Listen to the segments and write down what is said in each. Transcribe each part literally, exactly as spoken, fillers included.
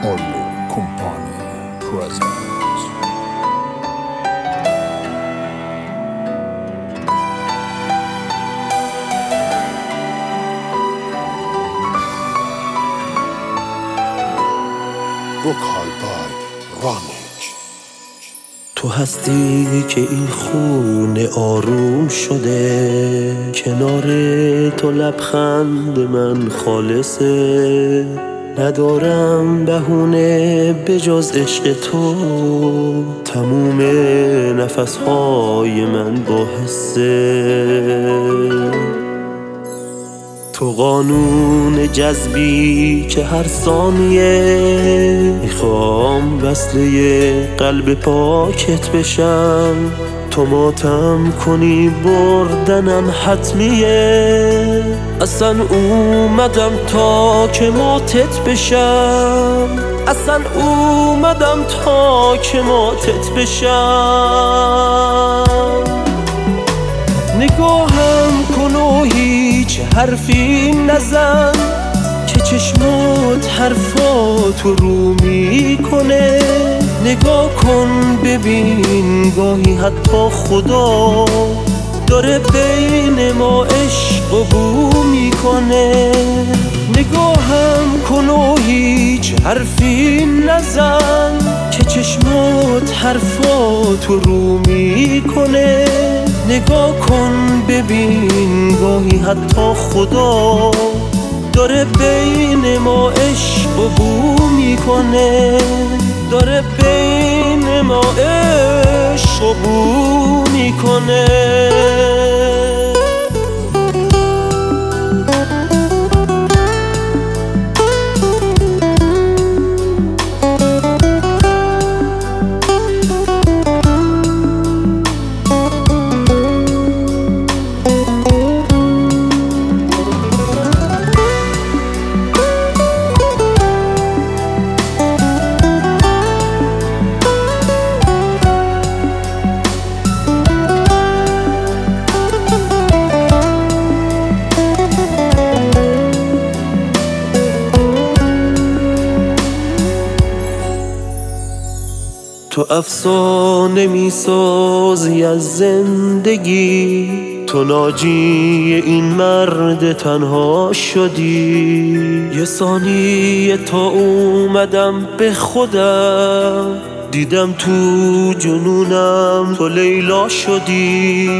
Apollo Company presents. Vocal by Ramage. تو هستی که این خونه آروم شده، کنار تو لبخند من خالصه، ندارم بهونه به جز عشق تو، تموم نفسهای من با حسه. تو قانون جذبی که هر ثانیه میخوام وصله قلب پاکت بشم، تو ماتم کنی بردنم حتمیه، اصلا اومدم تا که ماتت بشم، اصلا اومدم تا که ماتت بشم. نگاهم کن و هیچ حرفی نزن که چشمات حرفاتو رو میکنه، نگاه کن ببین گاهی حتی خدا داره بین ما عشق و بو میکنه. نگاهم کن و هیچ حرفی نزن که چشمات حرفاتو رو میکنه، نگاه کن ببین گاهی حتی خدا داره بین ما عشق و بو میکنه، داره بین ما عشق و بو میکنه. تو افسانه میسازی از زندگی، تو ناجی این مرد تنها شدی، یه ثانیه تا اومدم به خودم، دیدم تو جنونم تو لیلا شدی.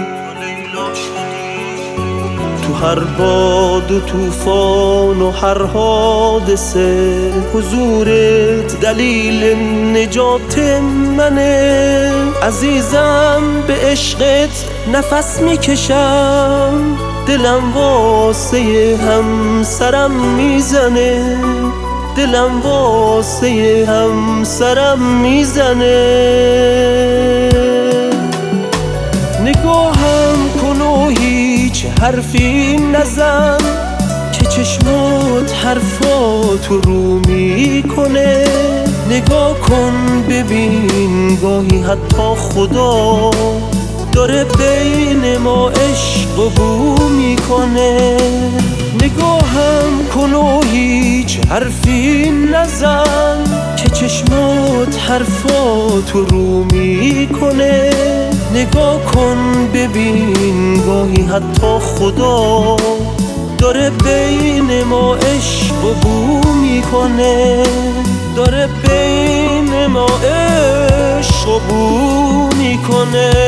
تو هر باد و طوفان و هر حادثه حضورت دلیل نجات منه، عزیزم به عشقت نفس میکشم، دلم واسه همسرم میزنه، دلم واسه همسرم میزنه. نگاهم کن و هیچ حرفی نزن که چشمات حرفاتو رو میکنه، نگاه کن ببین گاهی حتی خدا داره بین ما عشق و بو میکنه. نگاهم کن و هیچ حرفی نزن که چشمات حرفاتو رو میکنه، نگاه کن ببین گاهی حتی خدا داره بین ما عشق و بو میکنه، داره بین ما عشق و بو میکنه.